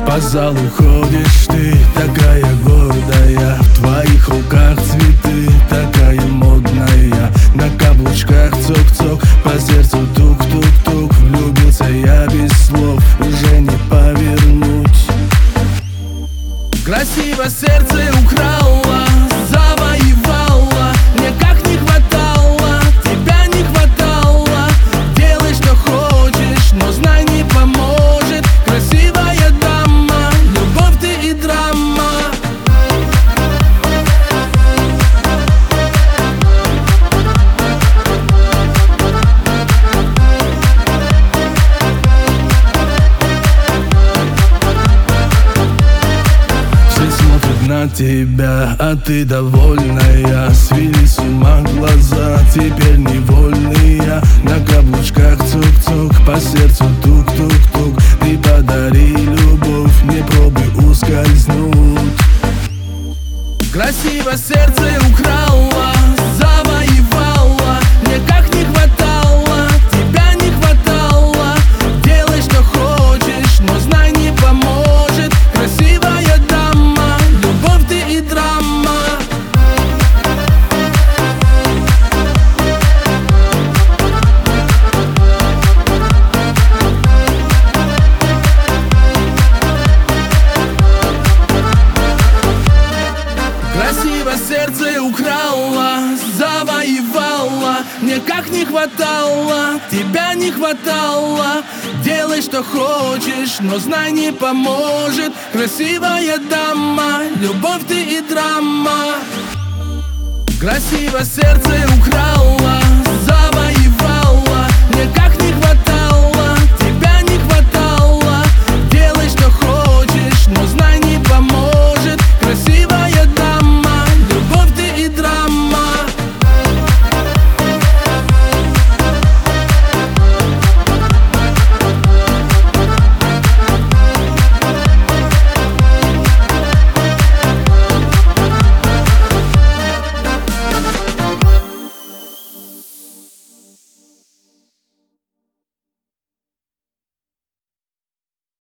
По залу ходишь ты, такая гордая, в твоих руках цветы, такая модная. На каблучках цок-цок, по сердцу тук-тук-тук. Влюбился я без слов, уже не повернуть. Красиво сердце украла, завоевала. Мне как не хватало, тебя не хватало. Делай, что хочешь, но знай, не поможет. Красивая дама, любовь ты и драма. На тебя, а ты довольная. Свели с ума глаза, теперь невольные. На каблучках цук-цук, по сердцу тук-тук-тук. Ты подари любовь, не пробуй ускользнуть. Красиво сердце украла, завоевала. Мне как не хватало, тебя не хватало. Делай, что хочешь, но знай, не поможет. Красивая дама, любовь ты и драма. Красиво сердце украла, завоевала. Мне как не хватало, тебя не хватало. Делай, что хочешь, но знай, не поможет. Красивая дама, любовь ты и драма. Красиво сердце украла,